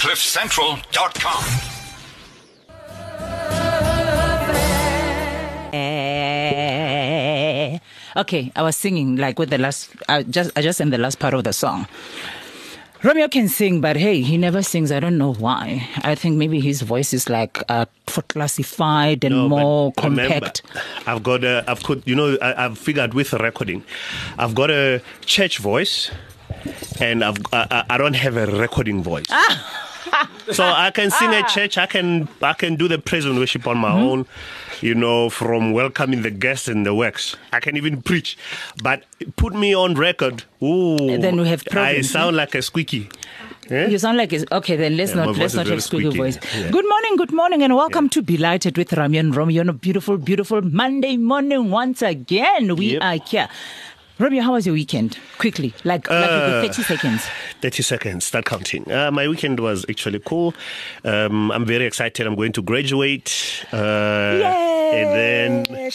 CliffCentral.com. Okay, I was singing like with the last. I just in the last part of the song. Romeo can sing, but hey, he never sings. I don't know why. I think maybe his voice is like for classified and more compact. Remember, I've figured with recording, I've got a church voice, and I don't have a recording voice. So I can sing at church. I can do the praise and worship on my own. From welcoming the guests and the works. I can even preach. But put me on record. Ooh, then we have problems. I sound like a squeaky. Eh? You sound like okay. Then let's not have squeaky voice. Yeah. Good morning, and welcome to Belighted with Rami and Romeo on a beautiful Monday morning. Once again, we are here. Romeo, how was your weekend? Quickly, like 30 seconds. 30 seconds, start counting. My weekend was actually cool. I'm very excited. I'm going to graduate. Yay! And then,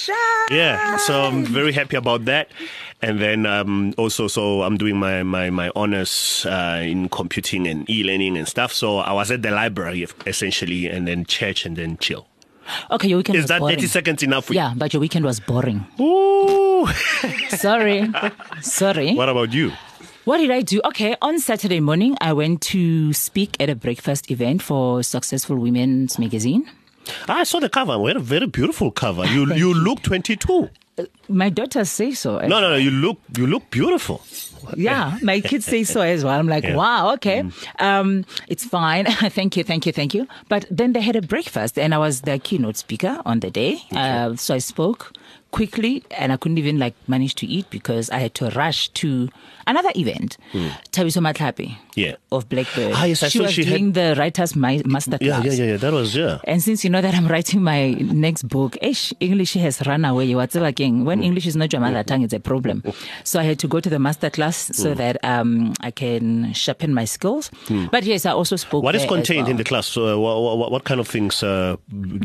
so I'm very happy about that. And then also, so I'm doing my honors in computing and e-learning and stuff. So I was at the library, essentially, and then church, and then chill. Okay, your weekend was boring. Is that 30 seconds enough for you? Yeah, but your weekend was boring. Ooh. Sorry. What about you? What did I do? Okay, on Saturday morning, I went to speak at a breakfast event for Successful Women's Magazine. I saw the cover. We had a very beautiful cover. You look 22. My daughters say so. No. You look beautiful. Yeah, my kids say so as well. I'm like, wow, okay. It's fine. Thank you. But then they had a breakfast and I was the keynote speaker on the day. Okay. So I spoke quickly and I couldn't even manage to eat because I had to rush to another event. Thabiso Matlapi of Blackbird. She was doing the writer's masterclass. Yeah. That was, And since you know that I'm writing my next book, English has run away. When English is not your mother tongue, it's a problem. So I had to go to the masterclass so that I can sharpen my skills. But yes, I also spoke. What is contained in the class? What kind of things? What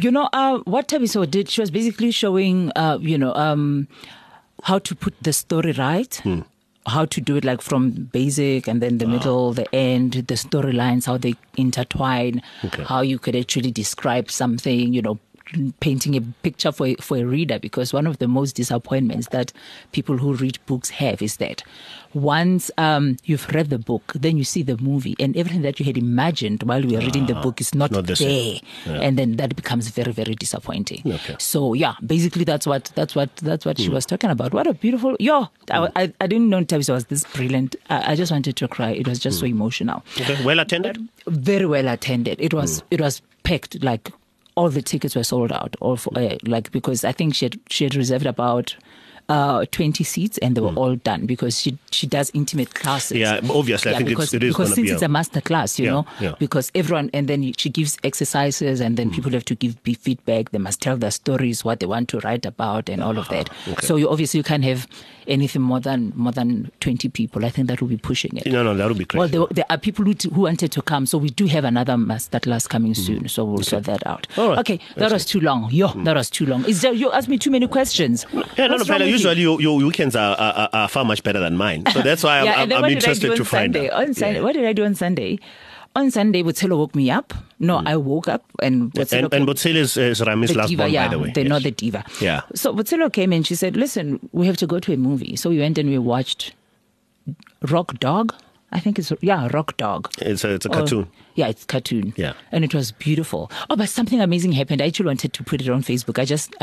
Thabiso did, she was basically showing, how to put the story right. How to do it from basic and then the middle, the end, the storylines, how they intertwine, how you could actually describe something, painting a picture for a reader, because one of the most disappointments that people who read books have is that once you've read the book, then you see the movie and everything that you had imagined while you were reading the book is not there. Yeah. And then that becomes very, very disappointing. Okay. So basically that's what she was talking about. What a beautiful I didn't know Thabiso was this brilliant. I just wanted to cry. It was just so emotional. Okay. Well attended? Very well attended. It was packed, all the tickets were sold out, because I think she had reserved about 20 seats and they were all done because she does intimate classes. Yeah, obviously. I think because it's a master class, because everyone, and then she gives exercises and then people have to give feedback. They must tell their stories, what they want to write about and all of that. Okay. So you can't have anything more than 20 people. I think that will be pushing it. No, that would be crazy. Well, there are people who wanted to come. So we do have another master class coming soon. So we'll sort that out. All right. Okay, that was too long. That was too long. You asked me too many questions. Usually your weekends are far much better than mine. So that's why I'm interested to find out. On Sunday, what did I do on Sunday? On Sunday, Botselo woke me up. No, I woke up and Botselo... And Botselo is Rami's last born, by the way. They know the diva. Yeah. So Botselo came and she said, listen, we have to go to a movie. So we went and we watched Rock Dog. I think it's Rock Dog. It's a cartoon. Yeah, it's cartoon. Yeah. And it was beautiful. Oh, but something amazing happened. I actually wanted to put it on Facebook.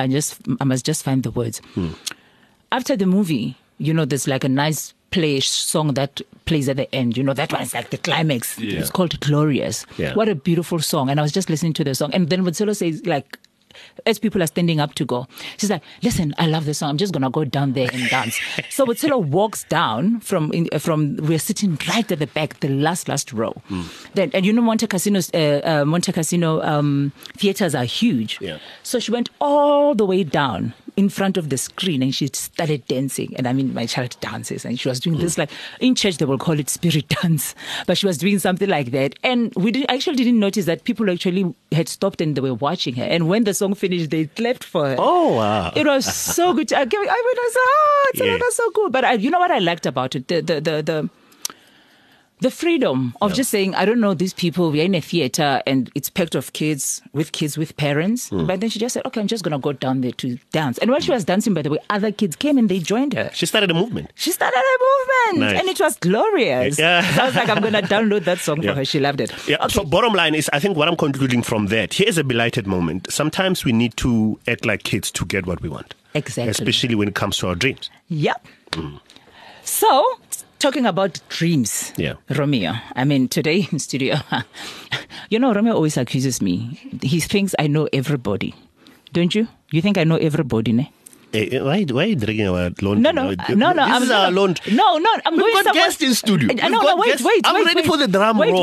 I must just find the words. After the movie, there's a nice song that plays at the end. That one is like the climax. Yeah. It's called Glorious. Yeah. What a beautiful song. And I was just listening to the song. And then Botselo says, as people are standing up to go, she's like, listen, I love this song. I'm just going to go down there and dance. So Botselo walks down from we're sitting right at the back, the last row. Then, and Monte Cassino theaters are huge. Yeah. So she went all the way down in front of the screen and she started dancing. And I mean, my child dances and she was doing this in church they will call it spirit dance, but she was doing something like that. And we didn't notice that people actually had stopped and they were watching her. And when the song finished, they clapped for her. Oh, wow. It was so good. I was so cool. But you know what I liked about it? The freedom of just saying, I don't know these people, we're in a theater and it's packed of kids with parents. But then she just said, okay, I'm just going to go down there to dance. And while she was dancing, by the way, other kids came and they joined her. She started a movement. Nice. And it was glorious. Yeah. So I was like, I'm going to download that song for her. She loved it. Yeah. Okay. So bottom line is, I think what I'm concluding from that, here's a belighted moment. Sometimes we need to act like kids to get what we want. Exactly. Especially when it comes to our dreams. Yep. So, talking about dreams, Romeo. I mean, today in studio, Romeo always accuses me. He thinks I know everybody. Don't you? You think I know everybody, ne? Hey, why are you drinking our laundry? No. This is our laundry. No, I'm We've going got somewhere. guests in studio. Wait. I'm ready for the drum roll.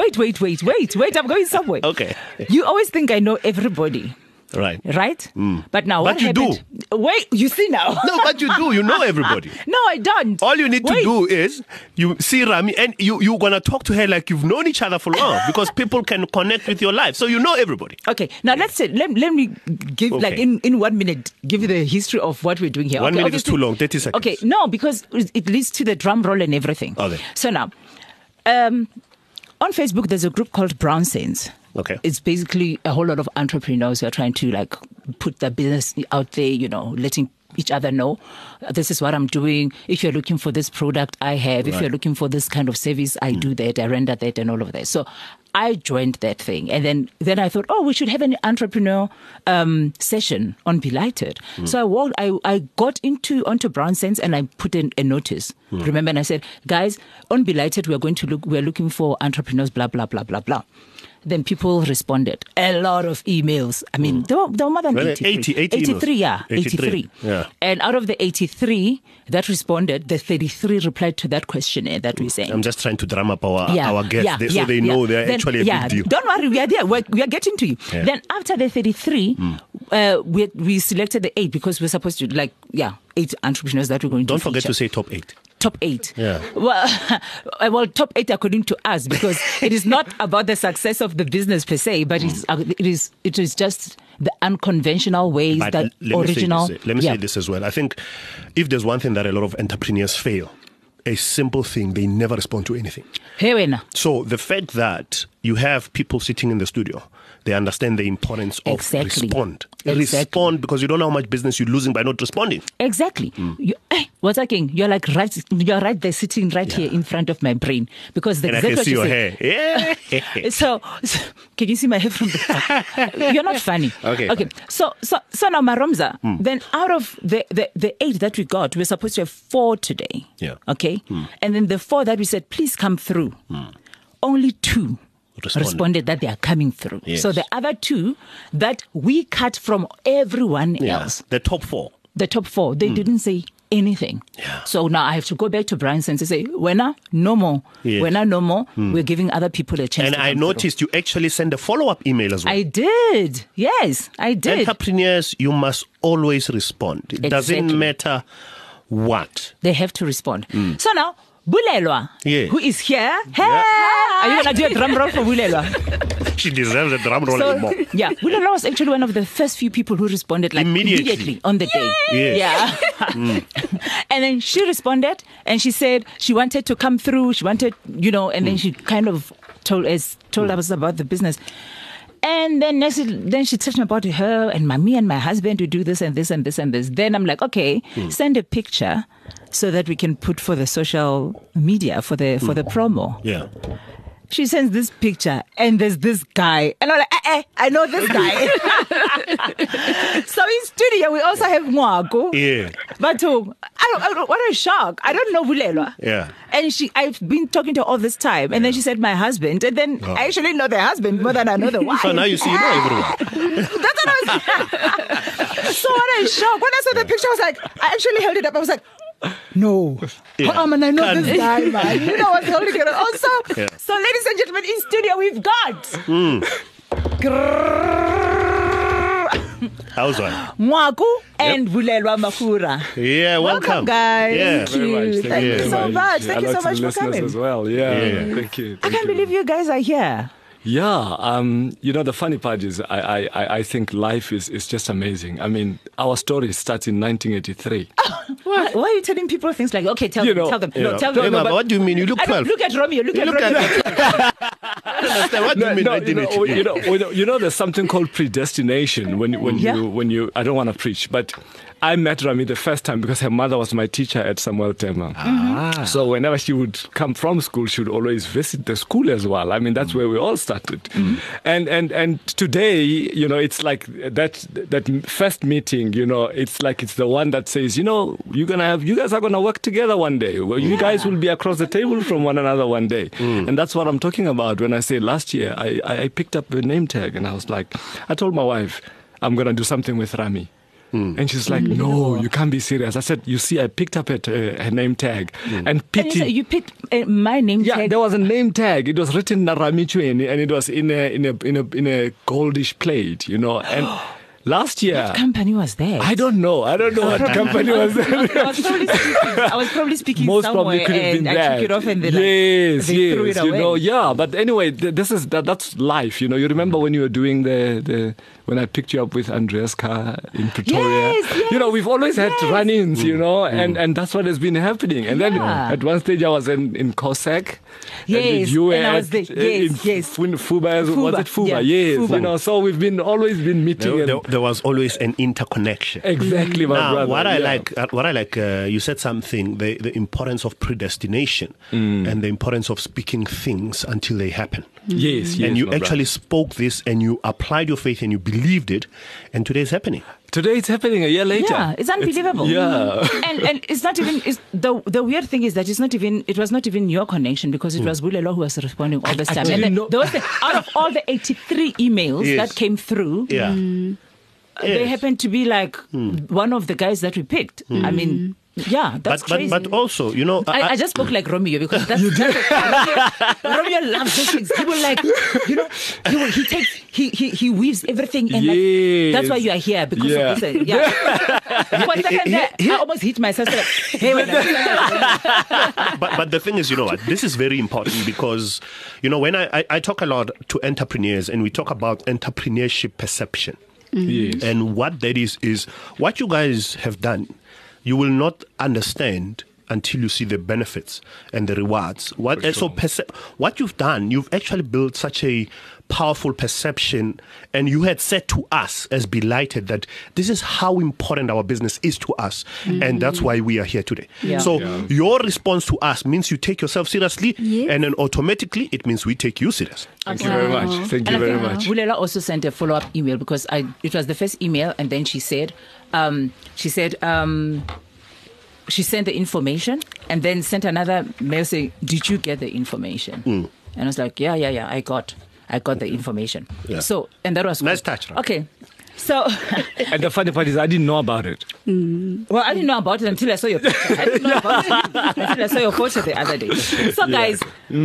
Wait. I'm going somewhere. Okay. You always think I know everybody. Right. But now what happened? Wait, you see now. No, but you do. You know everybody. No, I don't. All you need to do is you see Rami and you're going to talk to her like you've known each other for long because people can connect with your life. So you know everybody. Okay. Now let's say, let me give like in 1 minute, give you the history of what we're doing here. 1 minute is too long, 30 seconds. Okay. No, because it leads to the drum roll and everything. Okay. So now, on Facebook, there's a group called Brown Sense. Okay. It's basically a whole lot of entrepreneurs who are trying to like put their business out there, letting each other know this is what I'm doing. If you're looking for this product, I have. If you're looking for this kind of service, I do that, I render that and all of that. So I joined that thing. And then I thought, we should have an entrepreneur session on Belighted. So I got onto Brown Sense and I put in a notice. Remember, and I said, guys, on Belighted, we're looking for entrepreneurs, blah, blah, blah, blah, blah. Then people responded. A lot of emails. I mean, there were more than 83. 83, yeah. 83. Yeah. And out of the 83 that responded, the 33 replied to that questionnaire that we sent. I'm just trying to drum up our guests so they know they're actually a big deal. Don't worry, we are there. We are getting to you. Yeah. Then after the 33, we selected the 8 because we're supposed to 8 entrepreneurs that we're going to Don't forget to say top 8. Top 8. Yeah. Well, top 8 according to us, because it is not about the success of the business per se, but it is just the unconventional ways, but that original. Let me say this as well. I think if there's one thing that a lot of entrepreneurs fail, a simple thing, they never respond to anything. So the fact that you have people sitting in the studio, they understand the importance of respond. Respond, because you don't know how much business you're losing by not responding. Exactly. What's happening? You're right there sitting right here in front of my brain, because I can see your hair. Yeah. So can you see my hair from the You're not funny. Okay. So now Maromza, then out of the 8 that we got, we're supposed to have 4 today. Yeah. Okay. And then the 4 that we said, please come through. Only 2 responded that they are coming through. Yes. So the other 2 that we cut from everyone else. The top 4. They didn't say anything. Yeah. So now I have to go back to Brian and say, Wena, no more. Yes. Wena, no more. We're giving other people a chance. And I noticed you actually send a follow-up email as well. I did. Yes, I did. Entrepreneurs, you must always respond. It doesn't matter what. They have to respond. So now, Bulelwa, who is here. Hey! Are you going to do a drum roll for Bulelwa? She deserves a drum roll more. Yeah, Bulelwa was actually one of the first few people who responded immediately on the day. Yes. Yeah. And then she responded and she said she wanted to come through. She wanted, and then she kind of told us about the business. And then she told me about her and me and my husband to do this and this and this and this. Then I'm like, okay, send a picture so that we can put for the social media for the promo. Yeah. She sends this picture and there's this guy. And I'm like, I know this guy. So in studio, we also have Mwago. Yeah. But what a shock. I don't know Bulelwa. Yeah. And I've been talking to her all this time. And then she said, my husband. And then I actually know the husband more than I know the wife. So now you see, you know everyone. That's what I was So what a shock. When I saw the picture, I was like, I actually held it up. I was like, no. Yeah. And I know this guy, man. You know what's holding it also. Yeah. So, ladies and gentlemen, in studio, we've got How's one? Mwaku and Bulelwa Makura. Yeah, welcome guys. Yeah. Thank you. Thank you so much. Thank you so much for coming as well. Yeah. Thank you. I can't believe you guys are here. Yeah, the funny part is I think life is just amazing. I mean, our story starts in 1983. Why are you telling people things like, okay, tell them. No, tell them. No, but what do you mean? You look 12. Look at Romeo. Look at Romeo. I don't understand. What do you mean 1983? There's something called predestination when you I don't want to preach, but I met Rami the first time because her mother was my teacher at Samuel Tema. So whenever she would come from school, she would always visit the school as well. I mean, that's where we all started. And today, it's like that first meeting, it's like it's the one that says, you guys are gonna work together one day. Well, you guys will be across the table from one another one day. And that's what I'm talking about when I say last year I picked up a name tag and I was like, I told my wife, I'm gonna do something with Rami. And she's like, no, you can't be serious. I said, you see, I picked up her name tag. And pity. You picked my name tag? Yeah, there was a name tag. It was written Rami Chweni, and it was in a goldish plate, And last year, what company was that? I don't know what company was that. I was probably speaking Most somewhere probably could have been and that. I took it off and they threw it away. Yeah. But anyway, that's life. You remember when you were doing when I picked you up with Andreas Carr in Pretoria. Yes. We've always had run-ins, and that's what has been happening. And then at one stage I was in Cossack. Yes, and you were and I was there. in Fuba. Was it Fuba? Yeah, yes. Fuba. So we've always been meeting. There was always an interconnection. Exactly, my brother. What I like, you said something, the importance of predestination and the importance of speaking things until they happen. Yes, and you actually spoke this and you applied your faith and you believed it, and today it's happening. Today it's happening a year later. Yeah, it's unbelievable. And it's not even. The weird thing is that it was not even your connection because it was Bulelo who was responding all this time. And then out of all the 83 emails that came through, they happened to be like one of the guys that we picked. I mean. Yeah, that's crazy. But also, I just spoke like Romeo because that's Romeo loves those things. He will he weaves everything and that's why you are here because of this. Yeah. For a second there, I almost hit myself. Like, hey, but the thing is, this is very important because, when I talk a lot to entrepreneurs and we talk about entrepreneurship perception. Yes. And what that is what you guys have done. You will not understand until you see the benefits and the rewards. What you've done, you've actually built such a powerful perception, and you had said to us as Belighted that this is how important our business is to us, and that's why we are here today. So your response to us means you take yourself seriously, and then automatically it means we take you serious. Thank you very much. Thank you very much. Bulela also sent a follow-up email because it was the first email, and then she said she sent the information and then sent another mail saying, did you get the information? And I was like, yeah, I got the information. So, and that was nice touch, right? Okay. So and the funny part is I didn't know about it. Well, I didn't know about it until I saw your picture. I didn't know about it until I saw your photo the other day. So guys,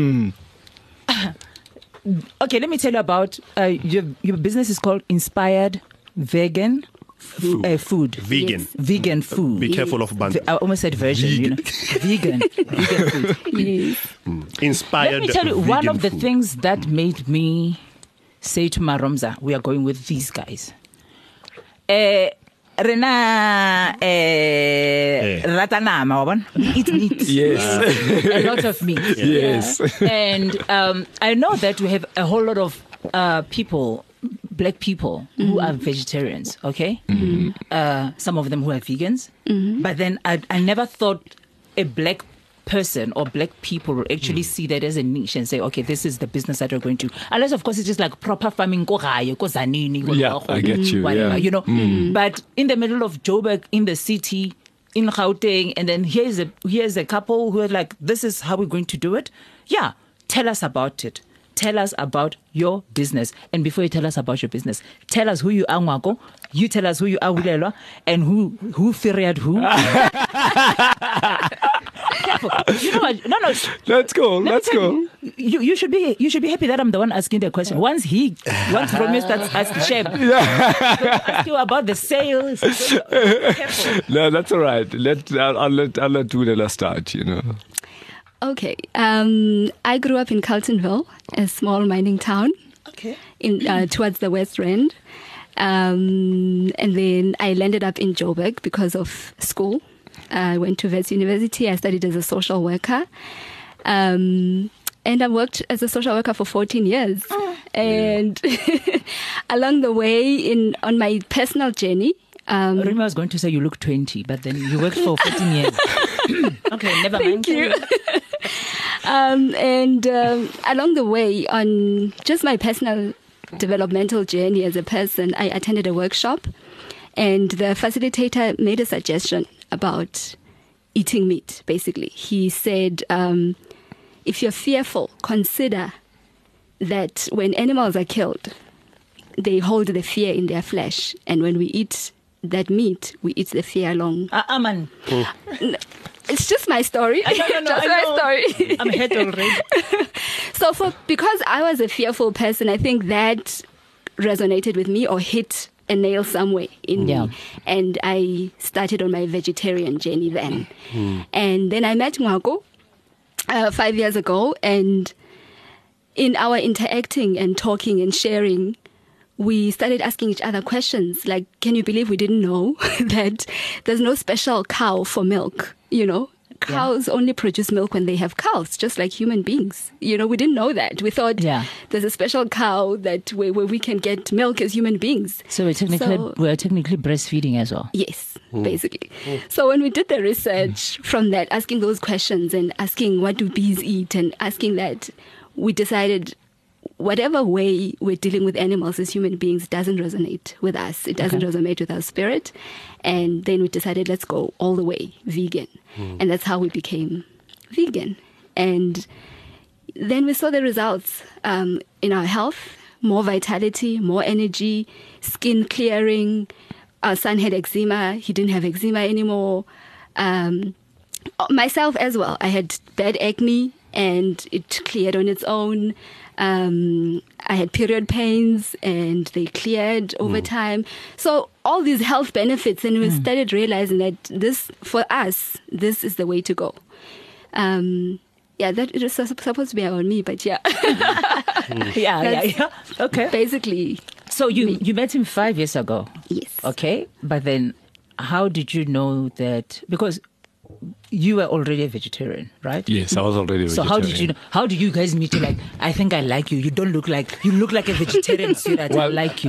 okay, let me tell you about your business is called Inspired Vegan Food. Vegan food. Be careful of band. I almost said version. Vegan food. Inspired. Let me tell you one of the things that made me say to Maromza, we are going with these guys. Rena ratanama, we eat meat. Yes. A lot of meat. Yes. And I know that we have a whole lot of people, black people who are vegetarians, okay? Some of them who are vegans. But then I never thought a black person or black people will actually see that as a niche and say, okay, this is the business that we're going to. Unless, of course, it is like proper farming. Yeah, I get you. Whatever, But in the middle of Joburg, in the city, in Gauteng, and then here's a couple who are like, this is how we're going to do it. Yeah, tell us about it. Tell us about your business. And before you tell us about your business, tell us who you are, Mwako. You tell us who you are, Bulelwa, and who firiad who. You know what? No. Let's go. You should be happy that I'm the one asking the question. Once Romeo starts asking Chef, ask you about the sales. No, that's all right. I'll let Bulela start. Okay. I grew up in Carltonville, a small mining town. towards the West Rand. And then I landed up in Joburg because of school. I went to Wits University. I studied as a social worker. And I worked as a social worker for 14 years. And along the way, on my personal journey, Rima was going to say you look 20, but then you worked for 14 years. Okay, never mind. Thank you. And along the way, on just my personal developmental journey as a person, I attended a workshop, and the facilitator made a suggestion about eating meat, basically. He said, if you're fearful, consider that when animals are killed, they hold the fear in their flesh, and when we eat that meat, we eat the fear along. Aman. It's just my story. No, just my story. I'm hurt already. So because I was a fearful person, I think that resonated with me or hit a nail somewhere in me. And I started on my vegetarian journey then. And then I met Ngwako 5 years ago, and in our interacting and talking and sharing, we started asking each other questions like, can you believe we didn't know that there's no special cow for milk? You know, cows only produce milk when they have calves, just like human beings. You know, we didn't know that. We thought there's a special cow that where we can get milk as human beings. So we're technically breastfeeding as well. Yes, basically. So when we did the research from that, asking those questions and asking what do bees eat and asking that, we decided whatever way we're dealing with animals as human beings doesn't resonate with us. It doesn't resonate with our spirit. And then we decided, let's go all the way vegan. And that's how we became vegan. And then we saw the results in our health, more vitality, more energy, skin clearing. Our son had eczema. He didn't have eczema anymore. Myself as well. I had bad acne and it cleared on its own. I had period pains and they cleared over time. So all these health benefits, and we started realizing that this, for us, this is the way to go. That it was supposed to be about me, but Okay. Basically. So you met him 5 years ago. Yes. Okay. But then how did you know that? Because you were already a vegetarian, right? Yes, I was already a vegetarian. So how did you know? How did you guys meet? Like, I think I like you. You look like a vegetarian. So that I like you.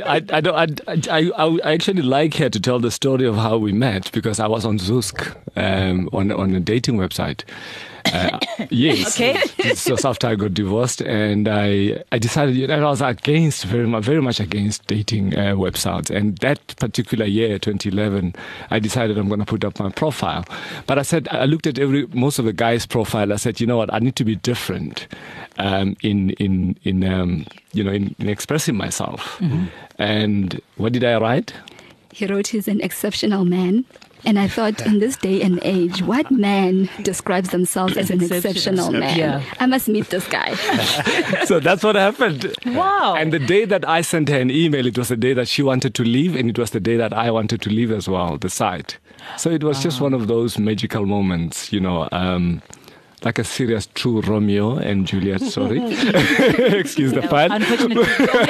I actually like her to tell the story of how we met because I was on Zusk on a dating website. Yes. Okay. So after I got divorced, and I decided I was very much against dating websites. And that particular year, 2011, I decided I'm going to put up my profile. But I looked at most of the guys' profile. I said, you know what, I need to be different in expressing myself. And what did I write? He wrote he's an exceptional man. And I thought, in this day and age, what man describes themselves as an exceptional man? Yeah. I must meet this guy. So that's what happened. Wow. And the day that I sent her an email, it was the day that she wanted to leave, and it was the day that I wanted to leave as well, the site. So it was just one of those magical moments, like a serious true Romeo and Juliet story. Excuse the pun. Unfortunately,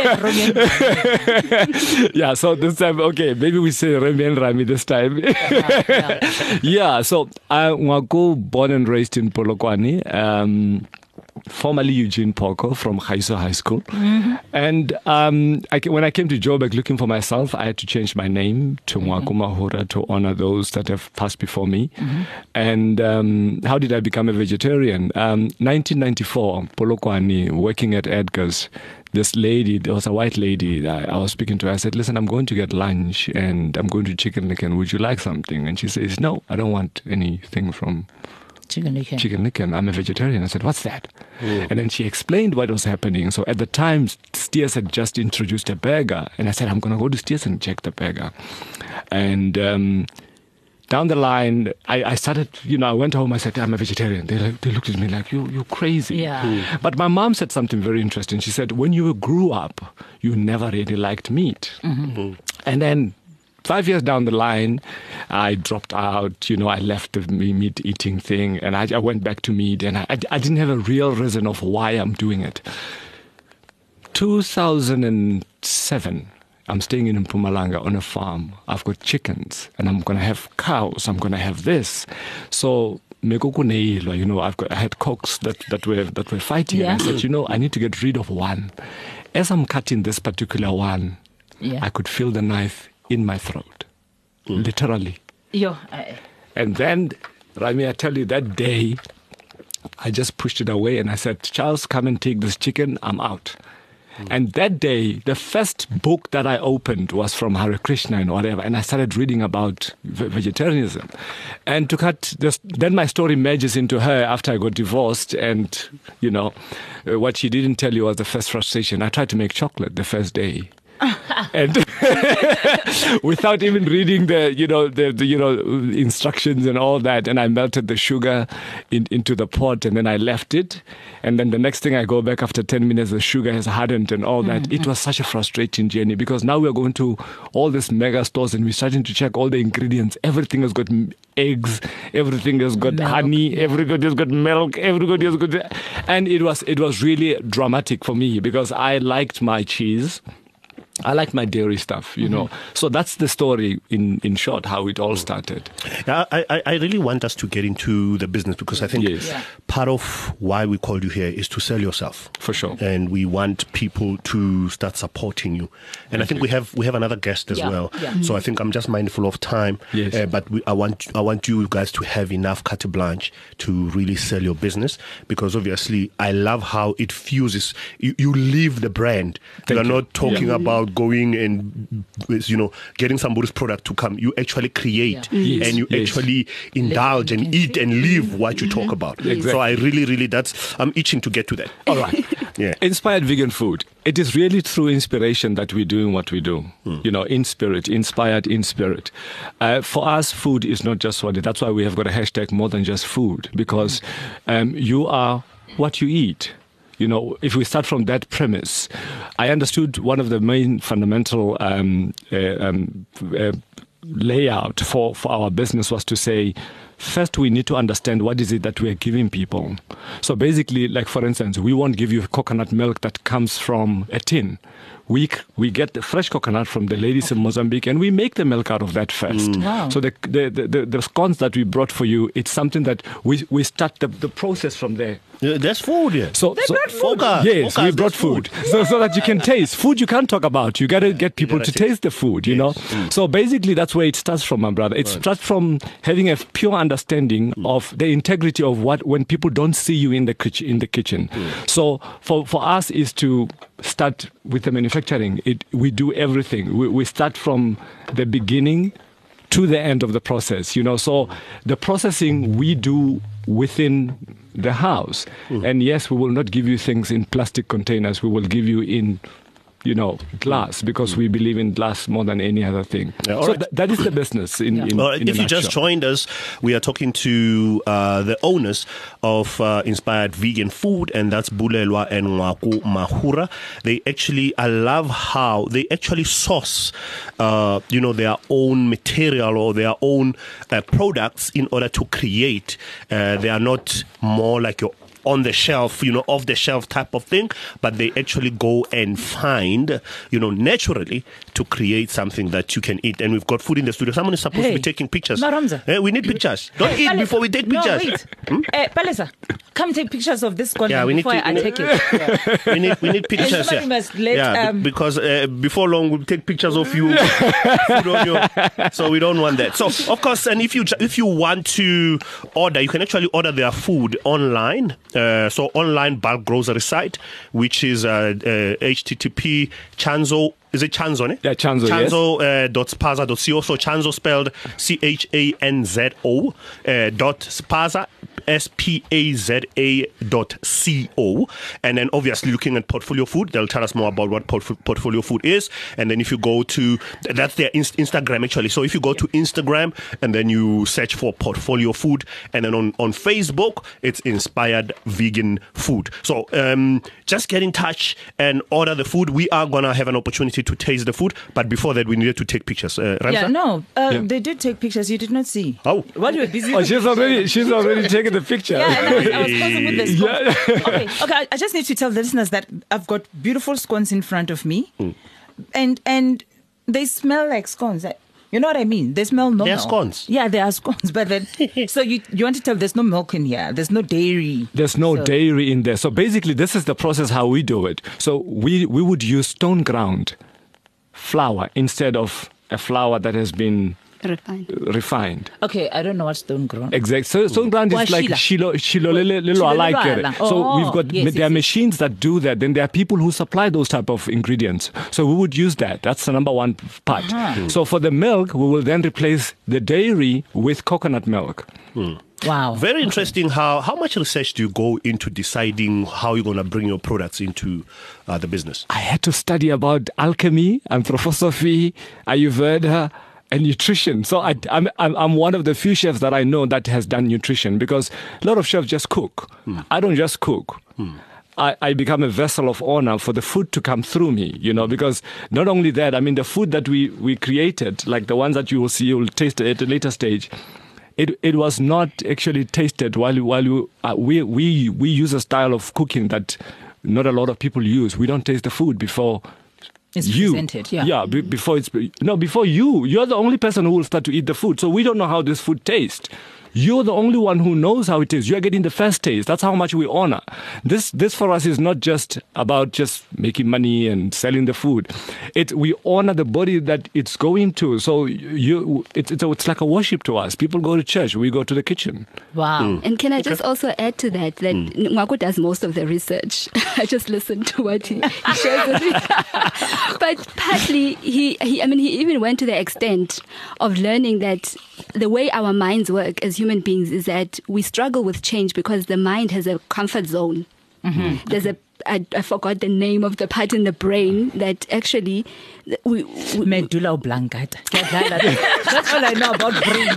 yeah, so this time, okay, maybe we say Romeo and Rami this time. Yeah, so Ngwako, born and raised in Polokwane, formerly Eugene Poko from Khaiso High School. And when I came to Joburg looking for myself, I had to change my name to Ngwako Mahura to honor those that have passed before me. And how did I become a vegetarian? 1994, Polokwane, working at Edgar's. This lady, there was a white lady, I was speaking to her. I said, listen, I'm going to get lunch and I'm going to Chicken Licken. Would you like something? And she says, no, I don't want anything from Chicken Licken. I'm a vegetarian. I said, what's that? And then she explained what was happening. So at the time, Steers had just introduced a burger. And I said, I'm going to go to Steers and check the burger. And down the line, I started, I went home. I said, I'm a vegetarian. They looked at me like, you're crazy. Yeah. But my mom said something very interesting. She said, when you grew up, you never really liked meat. And then 5 years down the line, I dropped out, I left the meat eating thing and I went back to meat and I didn't have a real reason of why I'm doing it. 2007. I'm staying in Mpumalanga on a farm. I've got chickens and I'm going to have cows. I'm going to have this. So, I had cocks that were fighting. Yeah. And I said, I need to get rid of one. As I'm cutting this particular one, I could feel the knife in my throat, literally. And then, Rami, I tell you, that day, I just pushed it away and I said, Charles, come and take this chicken. I'm out. And that day, the first book that I opened was from Hare Krishna and whatever, and I started reading about vegetarianism. And to cut this, then my story merges into her after I got divorced, and what she didn't tell you was the first frustration. I tried to make chocolate the first day. And without even reading the instructions and all that, and I melted the sugar into the pot, and then I left it, and then the next thing I go back after 10 minutes, the sugar has hardened and all that. It was such a frustrating journey, because now we're going to all these mega stores and we're starting to check all the ingredients. Everything has got eggs, everything has got honey, everybody has got milk, everybody has got, and it was really dramatic for me, because I liked my cheese. I like my dairy stuff, So that's the story in short, how it all started. I really want us to get into the business, because I think part of why we called you here is to sell yourself. For sure. And we want people to start supporting you. And I think we have another guest as well. Yeah. So I think I'm just mindful of time. Yes. But I want you guys to have enough carte blanche to really sell your business, because obviously I love how it fuses. You live the brand. You are not talking about going and getting somebody's product to come. You actually create and you actually indulge and eat and live what you talk about. Exactly. So I really I'm itching to get to that. All right. Inspired vegan food. It is really through inspiration that we're doing what we do. In spirit, inspired in spirit. For us, food is not just what. That's why we have got a hashtag more than just food, because you are what you eat. If we start from that premise, I understood one of the main fundamental layout for our business was to say, first we need to understand what is it that we're giving people. So basically, like for instance, we won't give you coconut milk that comes from a tin. We get the fresh coconut from the ladies in Mozambique, and we make the milk out of that first. Wow. So the scones that we brought for you, it's something that we start the process from there. That's food, yeah. So brought food. Yes, we brought food. So that you can taste. Food you can't talk about. You got to get people to taste the food, So basically that's where it starts from, my brother. It starts from having a pure understanding of the integrity of when people don't see you in the kitchen. So for us is to start with the manufacturing. We do everything. We start from the beginning to the end of the process, So the processing we do within the house. And yes, we will not give you things in plastic containers. We will give you in glass, because we believe in glass more than any other thing. So right. that is the business in if you just joined us, we are talking to the owners of Inspired Vegan Food, and that's Bulelwa and Ngwaku Mahura. I love how they actually source their own material or their own products in order to create. They are not more like your on the shelf, off the shelf type of thing, but they actually go and find, naturally to create something that you can eat. And we've got food in the studio. Someone is supposed to be taking pictures. We need pictures. Don't eat before we take pictures. No, wait. Palesa, come take pictures of this content before I take it. Yeah. We need pictures. And must let, because before long we'll take pictures of you. So we don't want that. So of course, and if you want to order, you can actually order their food online. So online bulk grocery site, which is http Chanzo. Is it Chanzo? Yeah, Chanzo. Chanzo.spaza.co. So Chanzo spelled CHANZO .spaza. spaza.co. And then obviously looking at Portfolio Food, they'll tell us more about what Portfolio Food is. And then if you go to, that's their Instagram actually. So if you go to Instagram and then you search for Portfolio Food, and then on Facebook, it's Inspired Vegan Food. So just get in touch and order the food. We are going to have an opportunity to taste the food. But before that, we needed to take pictures. Ramsa? They did take pictures. You did not see. Oh. What you were busy she's already taken the picture. Yeah, and I was posing with the scones. Okay. I just need to tell the listeners that I've got beautiful scones in front of me, and they smell like scones. You know what I mean? They smell normal. They're scones. Yeah, they are scones. But then, so you want to tell there's no milk in here. There's no dairy. There's no dairy in there. So basically, this is the process how we do it. So we would use stone ground flour instead of a flour that has been refined. Okay, I don't know what stone ground. Exactly. So stone ground is like shilo alike. So we've got there are machines that do that. Then there are people who supply those type of ingredients. So we would use that. That's the number one part. So for the milk, we will then replace the dairy with coconut milk. Wow. Very interesting. How much research do you go into deciding how you're going to bring your products into the business? I had to study about alchemy, anthroposophy, Ayurveda, and nutrition. So I'm one of the few chefs that I know that has done nutrition, because a lot of chefs just cook. I don't just cook. I become a vessel of honor for the food to come through me, because not only that, I mean, the food that we created, like the ones that you will see, you will taste at a later stage, it was not actually tasted while we use a style of cooking that not a lot of people use. We don't taste the food before it's presented, before you're the only person who will start to eat the food. So we don't know how this food tastes. You're the only one who knows how it is. You're getting the first taste. That's how much we honor. This for us is not just about just making money and selling the food. We honor the body that it's going to. So it's like a worship to us. People go to church. We go to the kitchen. Wow. And can I just also add to that Ngwako does most of the research. I just listen to what he shares with me. But partly he even went to the extent of learning that the way our minds work as human beings is that we struggle with change because the mind has a comfort zone. There's I forgot the name of the part in the brain that actually medulla oblongata. That's all I know about brain.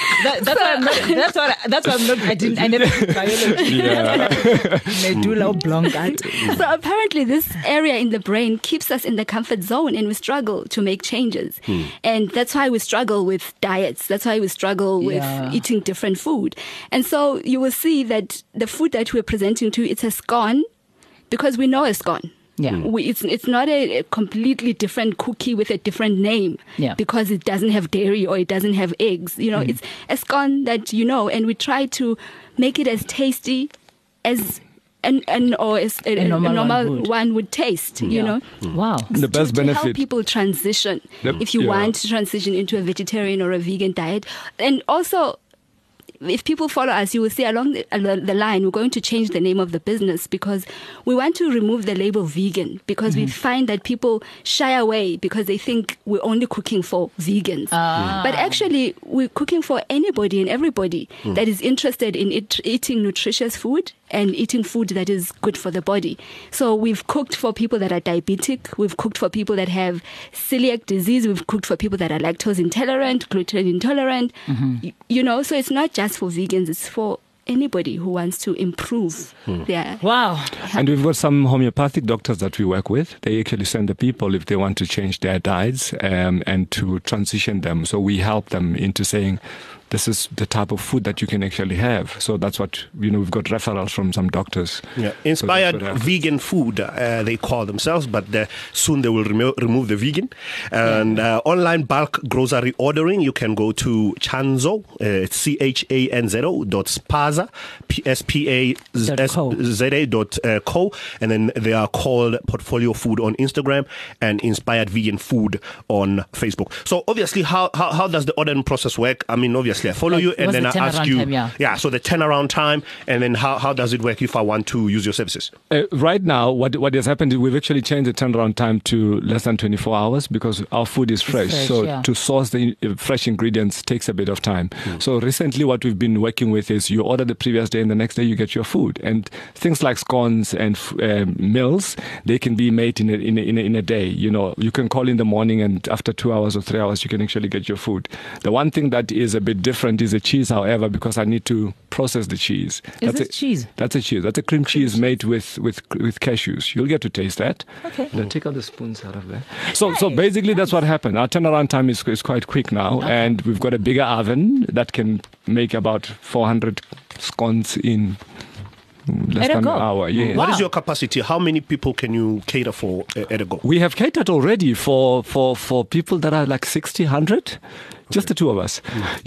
I never did biology. Medulla oblongata. So apparently this area in the brain keeps us in the comfort zone, and we struggle to make changes. And that's why we struggle with diets. That's why we struggle with eating different food. And so you will see that the food that we're presenting to you, it's a scone, because we know a scone. Yeah. It's not a completely different cookie with a different name because it doesn't have dairy or it doesn't have eggs. It's a scone that and we try to make it as tasty as a normal one would taste. Wow. The best benefit. To help people transition if you want to transition into a vegetarian or a vegan diet. And also, if people follow us, you will see along the line, we're going to change the name of the business because we want to remove the label vegan, because we find that people shy away because they think we're only cooking for vegans. But actually, we're cooking for anybody and everybody that is interested in eating nutritious food and eating food that is good for the body. So we've cooked for people that are diabetic. We've cooked for people that have celiac disease. We've cooked for people that are lactose intolerant, gluten intolerant. So it's not just for vegans. It's for anybody who wants to improve their... Wow. And we've got some homeopathic doctors that we work with. They actually send the people if they want to change their diets and to transition them. So we help them into saying, this is the type of food that you can actually have. So that's what, we've got referrals from some doctors. Yeah. Inspired vegan food, they call themselves, but soon they will remove the vegan. And online bulk grocery ordering, you can go to Chanzo, CHANZO.spaza, SPAZA.co, and then they are called Portfolio Food on Instagram and Inspired Vegan Food on Facebook. So obviously, how does the ordering process work? I mean, obviously, I follow you and then I ask you. So the turnaround time, and then how does it work if I want to use your services? Right now, what has happened is we've actually changed the turnaround time to less than 24 hours because our food is fresh. To source the fresh ingredients takes a bit of time. So recently, what we've been working with is you order the previous day and the next day you get your food. And things like scones and meals, they can be made in a day. You can call in the morning and after 2 hours or 3 hours, you can actually get your food. The one thing that is a bit different is the cheese, however, because I need to process the cheese. Cheese? That's a cheese. That's a cream cheese made with cashews. You'll get to taste that. Okay. Then take all the spoons out of there. So basically, that's what happened. Our turnaround time is quite quick now, and we've got a bigger oven that can make about 400 scones in less than an hour. Yeah. What is your capacity? How many people can you cater for at a go? We have catered already for people that are like 60, 100. Just the two of us,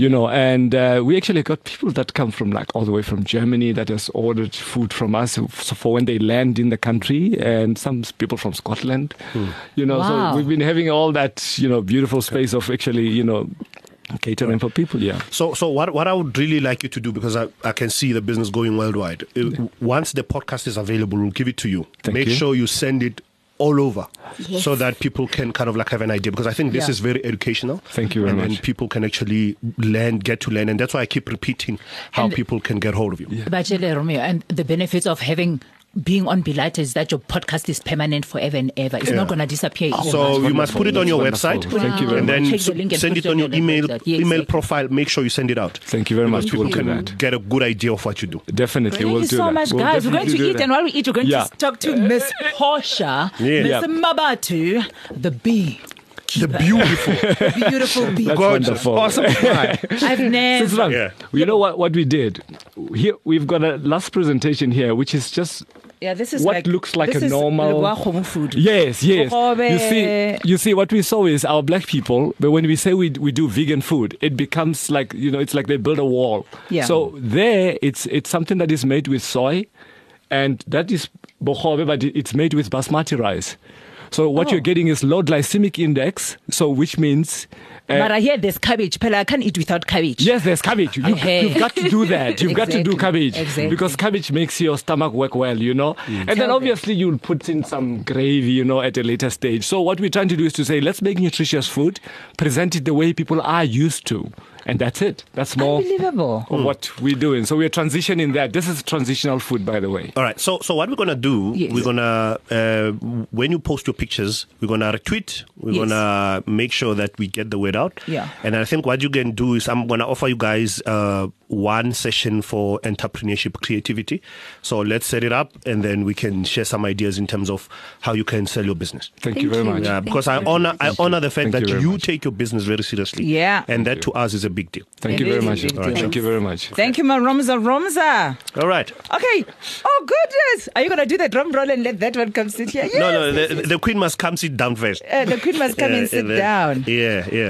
and we actually got people that come from like all the way from Germany that has ordered food from us for when they land in the country, and some people from Scotland, Wow. So we've been having all that, beautiful space of actually, catering for people, yeah. So what I would really like you to do, because I can see the business going worldwide, once the podcast is available, we'll give it to you. Thank you. Sure you send it all over, Yes. so that people can kind of like have an idea, because I think this is very educational. Thank you very much. And people can actually get to learn, and that's why I keep repeating how people can get hold of you. Bajele Romeo, and the benefits of being on Belighted is that your podcast is permanent forever and ever. It's not going to disappear. So you must put it on your website. Thank you very and much. then Take the link and send put it on your email exactly. profile. Make sure you send it out. Thank you very much. People We'll do can that. get a good idea of what you do. Definitely, Thank we'll you do so that. much, We'll guys. We're going to definitely do eat, that. and while we eat, we're going Yeah. to talk to Miss Portia, Yeah. Miss Mabatu, the bee. The beautiful, Beautiful bee. That's gorgeous, wonderful. awesome smile. I've never. Sisran, Yeah. You know what we did? Here we've got a last presentation here, which is just This is what looks like this a is normal Lekwa food. Yes. Bogobe. You see what we saw is our black people, but when we say we do vegan food, it becomes like, it's like they build a wall. Yeah. So there it's something that is made with soy, and that is bogobe, but it's made with basmati rice. So what you're getting is low glycemic index, so which means But I hear there's cabbage. Pella, I can't eat without cabbage. yes, there's cabbage. Okay. You've got to do that. You've got to do Exactly. cabbage. Exactly. Because cabbage makes your stomach work well, And then Tell obviously you'll put in some gravy, at a later stage. So what we're trying to do is to say, let's make nutritious food, present it the way people are used to. And that's it. That's more Unbelievable. of what we're doing. So we're transitioning that. This is transitional food, by the way. All right. So what we're gonna do? Yes. We're gonna when you post your pictures, we're gonna retweet. We're Yes. gonna make sure that we get the word out. Yeah. And I think what you can do is I'm gonna offer you guys one session for entrepreneurship creativity. So let's set it up, and then we can share some ideas in terms of how you can sell your business. Thank you very much. Yeah, because I honor the fact Thank that you very you much. take your business very seriously. Yeah. And that to us is a big deal. Thank It you very is a much. big All right, deal. thank you very much. Thank you, ma Romza. All right. Okay. Oh, goodness. Are you going to do the drum roll and let that one come sit here? Yes. No, the queen must come sit down first. The queen must come and sit then- down. Yeah.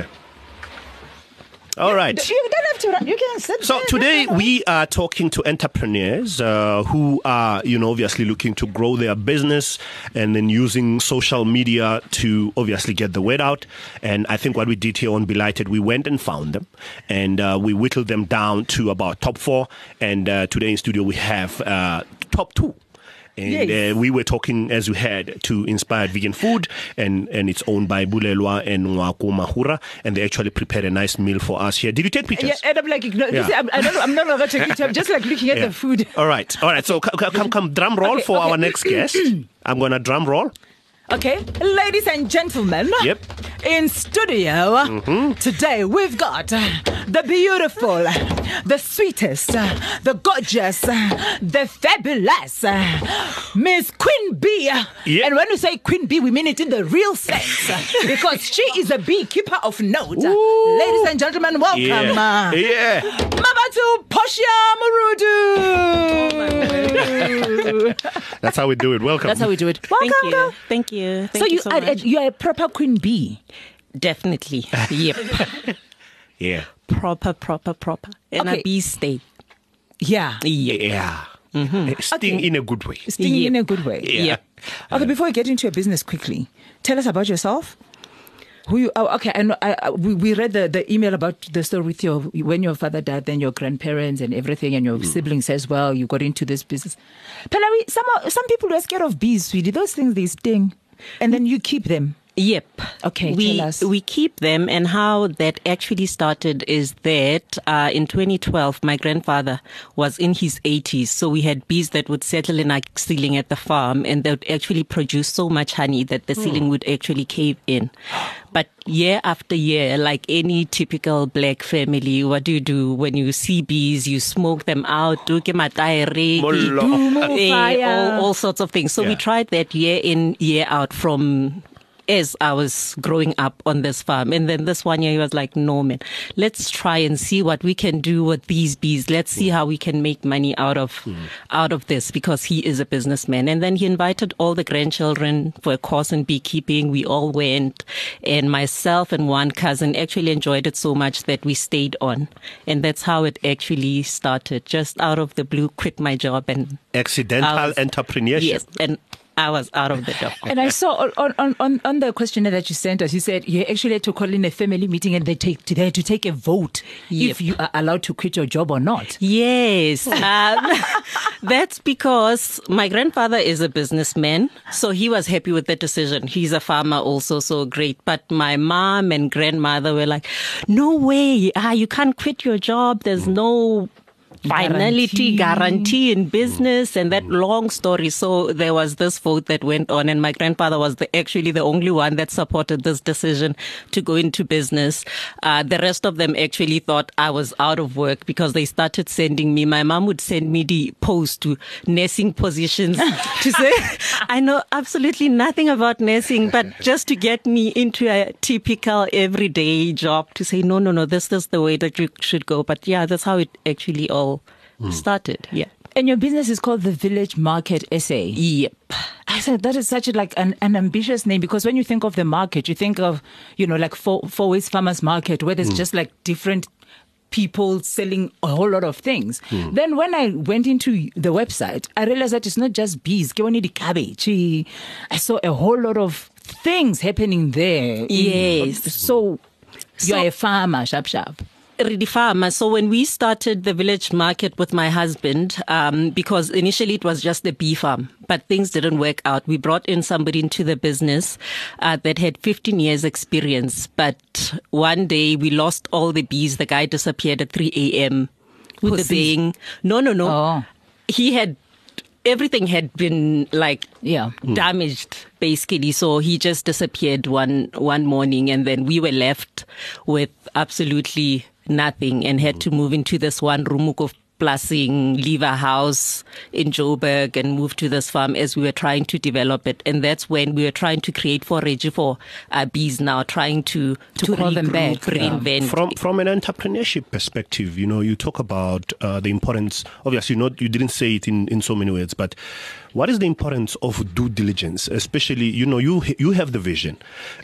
All right. You don't have to run. You can sit So there. today we are talking to entrepreneurs who are, obviously looking to grow their business and then using social media to obviously get the word out. And I think what we did here on Belighted, we went and found them, and we whittled them down to about top 4. And today in studio we have top 2. And Yes. we were talking, as you heard, to Inspired Vegan Food, and it's owned by Bulelwa and Ngwaku Mahura, and they actually prepared a nice meal for us here. Did you take pictures? Yeah, and I'm like, you Yeah. see, I'm not going to take it. I'm just like looking at Yeah. the food. All right. So come, drum roll for our next guest. I'm gonna drum roll. Okay, ladies and gentlemen. Yep. In studio today we've got the beautiful, the sweetest, the gorgeous, the fabulous Miss Queen Bee. Yep. And when we say Queen Bee, we mean it in the real sense because she is a beekeeper of note. Ooh. Ladies and gentlemen, welcome. Yeah. Mabatu Portia Murudu. That's how we do it. Welcome. That's how we do it. Welcome, Thank you. girl. Thank you. So Thank you so much. you are a proper queen bee. Definitely. Yep. Yeah. proper. And Okay. a bee stay. Yeah. Yeah. Sting Okay. in a good way. Stinging Yep. in a good way. Yeah. Yep. Okay, before we get into your business quickly, tell us about yourself. Who you? Oh, okay. I know. We read the email about the story with when your father died, then your grandparents and everything, and your siblings as well. You got into this business. Palawi, some people are scared of bees. Sweetie, those things they sting, and then you keep them. Yep. Okay, we, tell us. We keep them, and how that actually started is that in 2012, my grandfather was in his 80s, so we had bees that would settle in our ceiling at the farm, and they would actually produce so much honey that the ceiling would actually cave in. But year after year, like any typical black family, what do you do when you see bees? You smoke them out, do Mollo. Fire. all sorts of things. So we tried that year in, year out from as I was growing up on this farm. And then this one year he was like, no, man, let's try and see what we can do with these bees. Let's see how we can make money out of this, because he is a businessman. And then he invited all the grandchildren for a course in beekeeping. We all went, and myself and one cousin actually enjoyed it so much that we stayed on. And that's how it actually started. Just out of the blue, quit my job and accidental entrepreneurship. Yes, and I was out of the job. And I saw on the questionnaire that you sent us, you said you actually had to call in a family meeting and they had to take a vote if you are allowed to quit your job or not. Yes. That's because my grandfather is a businessman, so he was happy with the decision. He's a farmer also, so great. But my mom and grandmother were like, no way, you can't quit your job. There's no finality guarantee in business, and that long story. So there was this vote that went on, and my grandfather was actually the only one that supported this decision to go into business. The rest of them actually thought I was out of work because they started sending me, my mom would send me the post to nursing positions to say, I know absolutely nothing about nursing, but just to get me into a typical everyday job, to say, no, this is the way that you should go. But yeah, that's how it actually all started. Yeah. And your business is called the Village Market SA. Yep. I said that is such an ambitious name, because when you think of the market, you think of, like Four Ways Farmers Market, where there's just like different people selling a whole lot of things. Then when I went into the website, I realized that it's not just bees. Cabbage. I saw a whole lot of things happening there. Yes. So you're a farmer, sharp. Really farmer. So when we started the village market with my husband, because initially it was just a bee farm, but things didn't work out. We brought in somebody into the business that had 15 years experience. But one day we lost all the bees. The guy disappeared at 3 a.m. saying, no. Oh. Everything had been damaged basically. So he just disappeared one morning, and then we were left with absolutely nothing and had to move into this one room of Plasing, leave our house in Joburg and move to this farm as we were trying to develop it. And that's when we were trying to create forage for our bees now, trying to call them back. Reinvent. From an entrepreneurship perspective, you talk about the importance, obviously you didn't say it in so many words, but what is the importance of due diligence? Especially, you have the vision,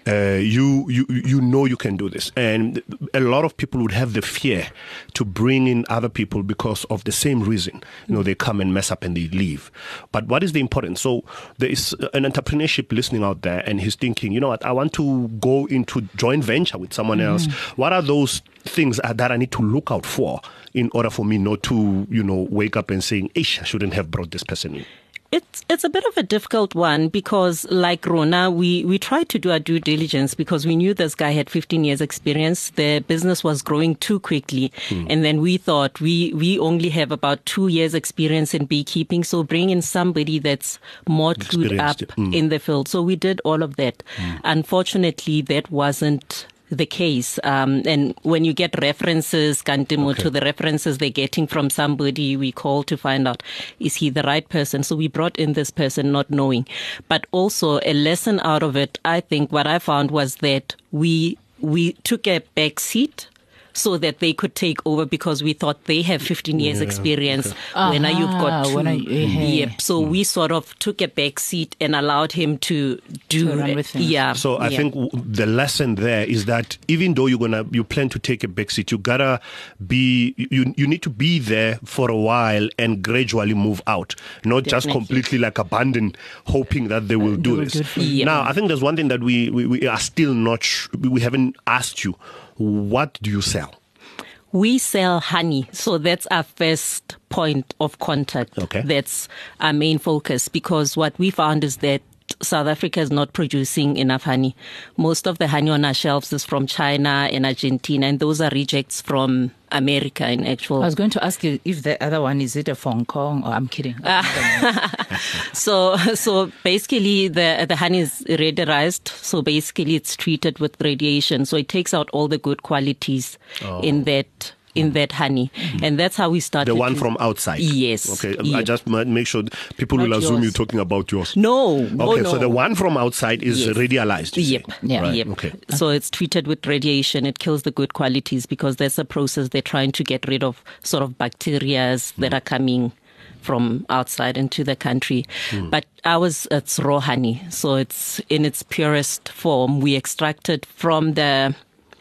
you can do this, and a lot of people would have the fear to bring in other people because of the same reason. They come and mess up and they leave. But what is the importance? So there is an entrepreneurship listening out there, and he's thinking, what, I want to go into joint venture with someone else. What are those things that I need to look out for in order for me not to, wake up and saying, I shouldn't have brought this person in? It's a bit of a difficult one, because like Rona, we tried to do our due diligence because we knew this guy had 15 years experience. The business was growing too quickly. And then we thought we only have about 2 years experience in beekeeping. So bring in somebody that's more clued up in the field. So we did all of that. Unfortunately, that wasn't the case. And when you get references, Kantimo, to the references they're getting from somebody, we call to find out, is he the right person? So we brought in this person not knowing. But also a lesson out of it, I think what I found was that we took a back seat so that they could take over, because we thought they have 15 years experience. When you've got 2. Yep. So we sort of took a back seat and allowed him to run with things. Yeah. So I think the lesson there is that even though you plan to take a back seat, you gotta be, you need to be there for a while and gradually move out, not just completely abandon, hoping that they will do this. Now, I think there's one thing that we are still not, we haven't asked you. What do you sell? We sell honey. So that's our first point of contact. Okay. That's our main focus, because what we found is that South Africa is not producing enough honey. Most of the honey on our shelves is from China and Argentina, and those are rejects from America in actual. I was going to ask you if the other one, is it a Hong Kong? I'm kidding. So basically the honey is radiarized. So basically it's treated with radiation. So it takes out all the good qualities in that in that honey. And that's how we started. The one from outside? Yes. Okay, Yep. I just make sure people Not will assume yours. you're talking about yours. No. Okay, oh, no. so the one from outside is Yes. radialized. you Yep. say? Yeah. Right. Yep. Okay. So it's treated with radiation. It kills the good qualities because that's a process they're trying to get rid of sort of bacteria that are coming from outside into the country. But ours, it's raw honey. So it's in its purest form. We extract it from the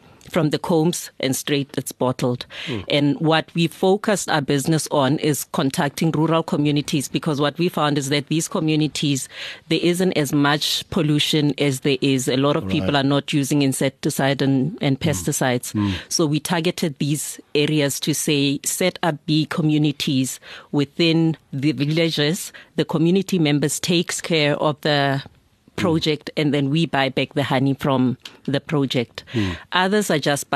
combs and straight it's bottled. And what we focused our business on is contacting rural communities, because what we found is that these communities, there isn't as much pollution as there is. A lot of people are not using insecticide and pesticides. So we targeted these areas to say, set up bee communities within the villages. The community members takes care of the project, and then we buy back the honey from the project. Others are just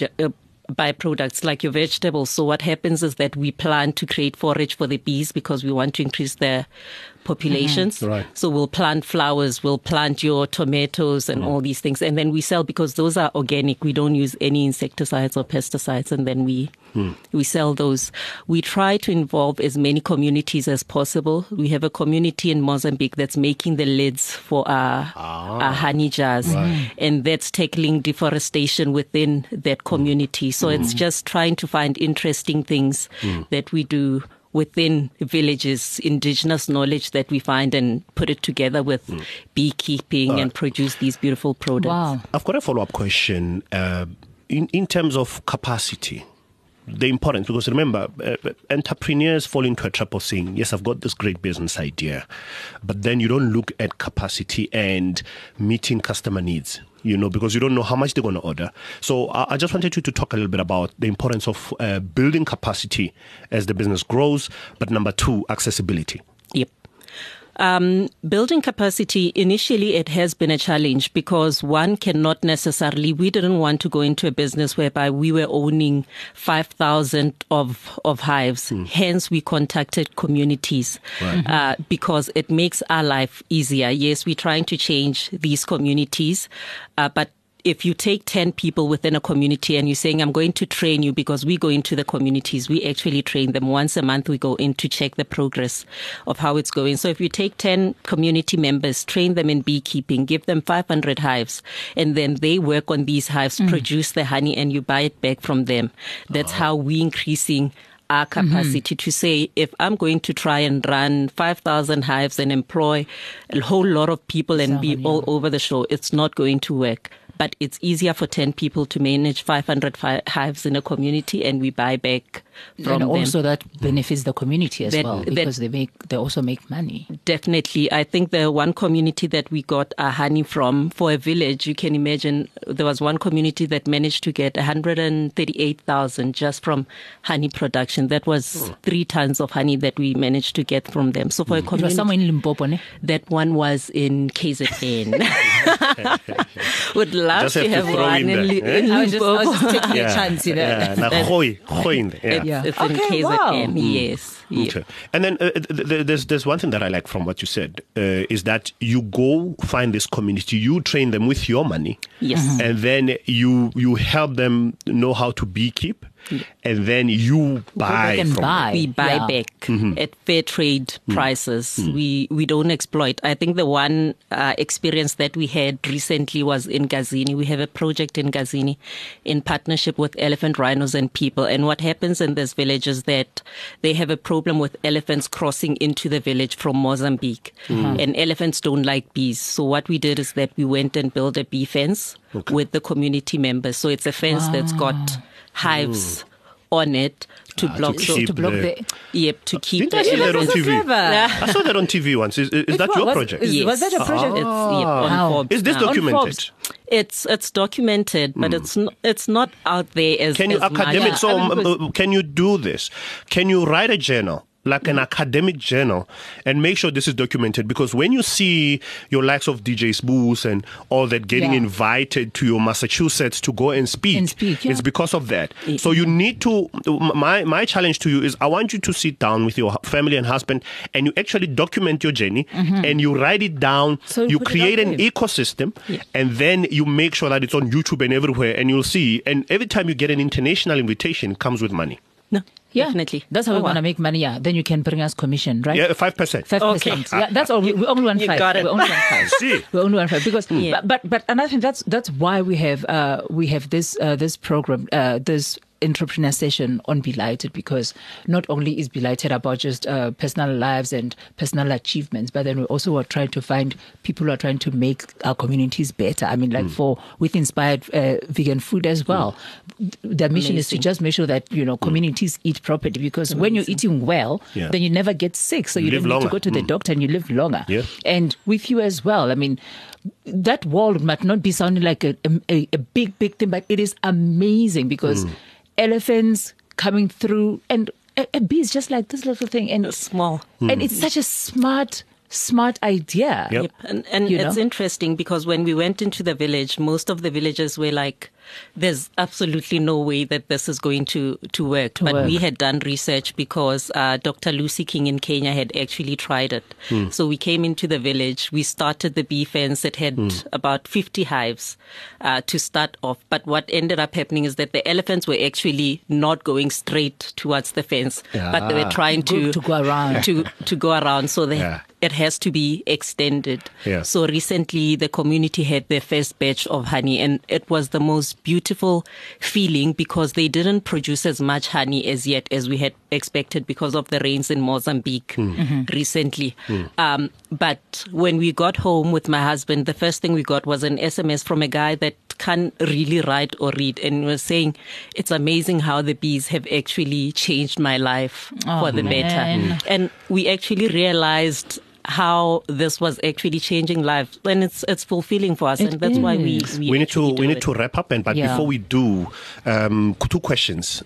byproducts like your vegetables. So what happens is that we plan to create forage for the bees because we want to increase their populations. Right. So we'll plant flowers, we'll plant your tomatoes and all these things, and then we sell because those are organic. We don't use any insecticides or pesticides, and then we sell those. We try to involve as many communities as possible. We have a community in Mozambique that's making the lids for our honey jars, and that's tackling deforestation within that community. So it's just trying to find interesting things that we do within villages, indigenous knowledge that we find, and put it together with beekeeping and produce these beautiful products. Wow. I've got a follow-up question. In terms of capacity, the importance, because remember, entrepreneurs fall into a trap of saying, yes, I've got this great business idea, but then you don't look at capacity and meeting customer needs, because you don't know how much they're going to order. So I just wanted you to talk a little bit about the importance of building capacity as the business grows, but number two, accessibility. Yep. Building capacity, initially it has been a challenge because one cannot necessarily, we didn't want to go into a business whereby we were owning 5,000 of hives. Hence, we contacted communities because it makes our life easier. Yes, we're trying to change these communities, but if you take 10 people within a community and you're saying, I'm going to train you, because we go into the communities, we actually train them once a month. We go in to check the progress of how it's going. So if you take 10 community members, train them in beekeeping, give them 500 hives, and then they work on these hives, produce the honey, and you buy it back from them. That's how we're increasing our capacity to say, if I'm going to try and run 5,000 hives and employ a whole lot of people and be all over the show, it's not going to work. But it's easier for 10 people to manage 500 hives in a community, and we buy back from them. And also that benefits the community as well, because they also make money. Definitely. I think the one community that we got our honey from, for a village, you can imagine there was one community that managed to get 138,000 just from honey production. That was 3 tons of honey that we managed to get from them. So for a community, It was somewhere in Limpopo, ne? that one was in KZN. Would love Just to have to have throw one in there, in I was just taking Yeah. a chance, Yeah. Now, Khoi in there. Yeah. It's in Okay, KZN. wow. Yes. Yeah. Okay. And then there's one thing that I like from what you said is that you go find this community, you train them with your money, Yes. and then you help them know how to beekeep, and then you buy back and from buy. them. We buy Yeah. back at fair trade prices. We don't exploit. I think the one experience that we had recently was in Gazini. We have a project in Gazini in partnership with Elephant Rhinos and People. And what happens in this village is that they have a problem with elephants crossing into the village from Mozambique. And elephants don't like bees. So what we did is that we went and built a bee fence with the community members. So it's a fence that's got hives on it to block to keep To block the- to keep Didn't I the see that on elephants. TV? clever. I saw that on TV once. Is that your project? Yes. Was that a project? It's on Wow. Forbes Is this now. documented? Forbes. It's documented, but it's not out there as Can you as much. academic? Yeah, So I mean, because- can you do this? Can you write a journal? like an academic journal and make sure this is documented, because when you see your likes of DJ Spoos and all that getting invited to your Massachusetts to go and speak, it's because of that. So you need to, my challenge to you is I want you to sit down with your family and husband and you actually document your journey and you write it down, so you create an ecosystem and then you make sure that it's on YouTube and everywhere, and you'll see, and every time you get an international invitation, it comes with money. No. Yeah, definitely. That's how we want to make money. Yeah, then you can bring us commission, right? Yeah, 5%. 5%. Okay. Yeah, that's all. We only want 5. Got it. We only want 5. See, we only want 5 because. But another thing, that's why we have this program, this entrepreneur session on Belighted, because not only is Belighted about just personal lives and personal achievements, but then we also are trying to find people who are trying to make our communities better. I mean, like with inspired vegan food as well. The mission is to just make sure that communities eat properly, because when you're eating well, then you never get sick, so you don't need to go to the doctor and you live longer. Yeah. And with you as well. I mean, that world might not be sounding like a big thing, but it is amazing because elephants coming through, and a bee is just like this little thing, and it's small, and it's such a smart idea. Yep. And it's interesting because when we went into the village, most of the villagers were like, there's absolutely no way that this is going to work. But we had done research because Dr. Lucy King in Kenya had actually tried it. So we came into the village, we started the bee fence. It had about 50 hives to start off. But what ended up happening is that the elephants were actually not going straight towards the fence, but they were trying to go around. to go around. So it has to be extended. Yeah. So recently the community had their first batch of honey, and it was the most beautiful feeling because they didn't produce as much honey as yet as we had expected because of the rains in Mozambique recently. But when we got home with my husband, the first thing we got was an SMS from a guy that can't really write or read, and was saying, it's amazing how the bees have actually changed my life for the better. And we actually realized how this was actually changing lives, and it's fulfilling for us, and that's why we need to wrap up. But before we do, 2 questions: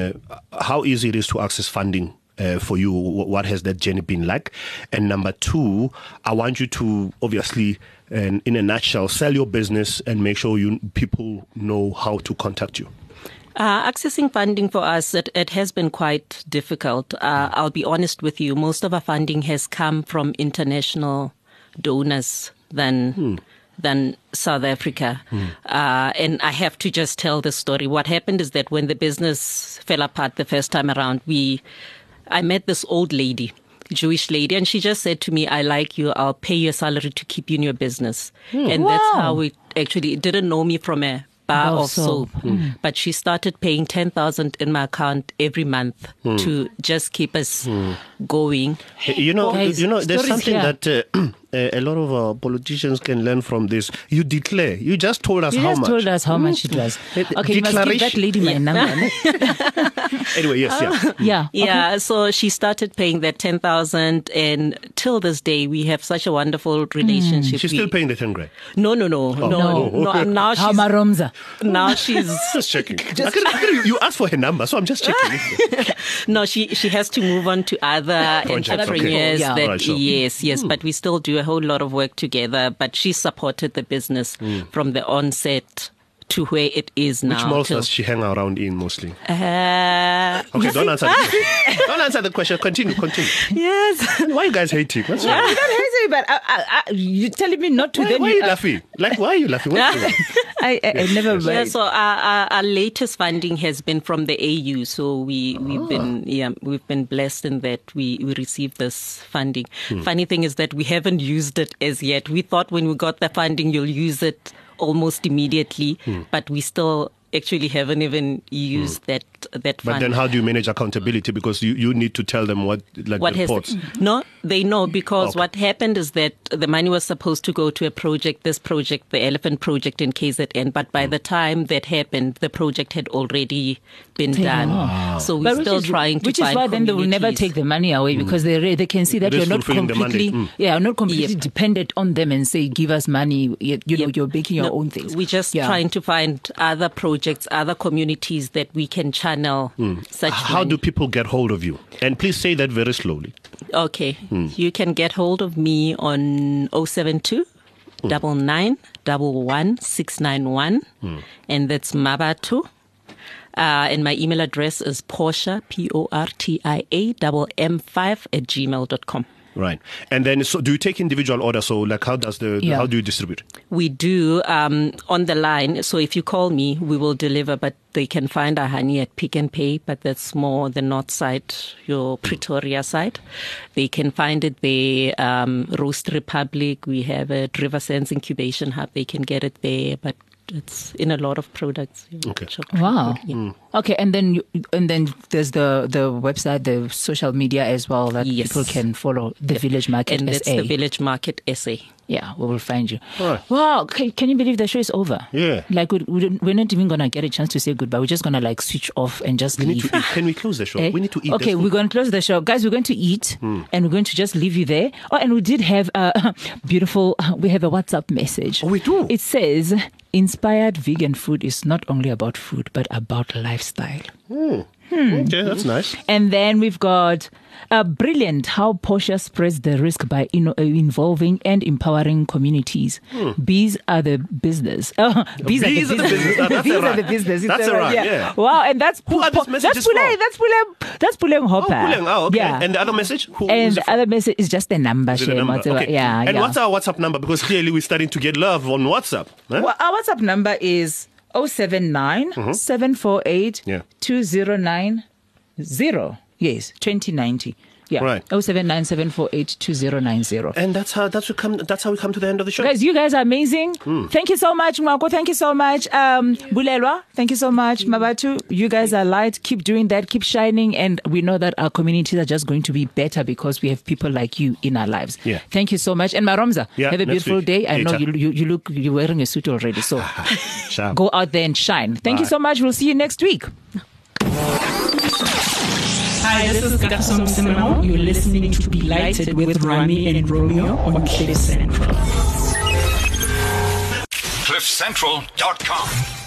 how easy it is to access funding for you? What has that journey been like? And number 2, I want you to obviously, in a nutshell, sell your business and make sure people know how to contact you. Accessing funding for us, it has been quite difficult. I'll be honest with you. Most of our funding has come from international donors than South Africa. And I have to just tell the story. What happened is that when the business fell apart the first time around, I met this old lady, Jewish lady, and she just said to me, I like you, I'll pay your salary to keep you in your business. And that's how we actually didn't know me from a bar of soap. But she started paying 10,000 in my account every month to just keep us going. There's something that a lot of politicians can learn from this. You declare. You just told us how much. You just told us how much it was. Okay, you must give that lady my number. Anyway, yes. Yeah. So she started paying that 10,000, and till this day we have such a wonderful relationship. She's still paying the 10 grand. No. Now she's just checking. You asked for her number, so I'm just checking. No, she has to move on to other entrepreneurs. Yes. But we still do a whole lot of work together. But she supported the business from the onset to where it is now. Which malls does she hang around in mostly? Okay, don't answer. Don't answer the question. Continue. Yes. Why are you guys hating? What's wrong? You don't hate me, but you're telling me not to. Why are you laughing? Why are you laughing? I never. Yeah. So our latest funding has been from the AU. So we've been blessed in that we received this funding. Funny thing is that we haven't used it as yet. We thought when we got the funding, you'll use it almost immediately, but we still actually haven't even used that fund. But then how do you manage accountability? Because you need to tell them what the reports. No, they know, because what happened is that the money was supposed to go to a project, the Elephant Project in KZN, but by the time that happened, the project had already been done. So we're still trying to find Which is why then they will never take the money away, because they can see that you're not completely dependent on them and say, give us money, you're making your own things. We're just trying to find other projects, other communities that we can channel channel such How do people get hold of you? And please say that very slowly. Okay. You can get hold of me on 072 99 11 691, and that's Mabatu. And my email address is Portia, PORTIA5M5 @gmail.com. Right. And then, so do you take individual orders? So, like, how do you distribute? We do on the line. So if you call me, we will deliver, but they can find our honey at Pick and Pay, but that's more the north side, your Pretoria side. They can find it there. Roast Republic, we have a Riversense Incubation Hub. They can get it there, but it's in a lot of products. Okay. Wow. Okay, and then there's the website, the social media as well that people can follow. The Village Market and SA. That's the Village Market SA. Yeah, we will find you. Right. Wow, can you believe the show is over? Yeah. Like we're not even gonna get a chance to say goodbye. We're just gonna like switch off and just leave. Need to eat. Can we close the show? We need to eat. Okay, we're going to close the show, guys. We're going to eat and we're going to just leave you there. Oh, and we did have a beautiful. We have a WhatsApp message. Oh, we do. It says, "Inspired vegan food is not only about food, but about lifestyle." Okay, that's nice. And then we've got brilliant how Portia spreads the risk by involving and empowering communities. Bees are the business. Bees are the business. Bees are the business. That's right. Yeah. Wow, and that's Who are these messages from? That's Puleng Hopper. Oh, okay. Yeah. And the other message? The other message is just a number. Is it a number? Okay. Yeah. And what's our WhatsApp number? Because clearly we're starting to get love on WhatsApp. Huh? Well, our WhatsApp number is 079 748 2090. Yes, 2090. Yeah. Right. 079 748 2090. And that's how we come to the end of the show. Guys, you guys are amazing. Thank you so much, Mwako. Thank you so much. Bulelwa, thank you so much. Mabatu, you guys are light. Keep doing that. Keep shining. And we know that our communities are just going to be better because we have people like you in our lives. Yeah. Thank you so much. And Maromza, have a beautiful day. I know you're wearing a suit already. So go out there and shine. Thank you so much. We'll see you next week. Hi, this is Gaston Simon. You're listening to Delighted with Rami and Romeo on Cliff Central. CliffCentral.com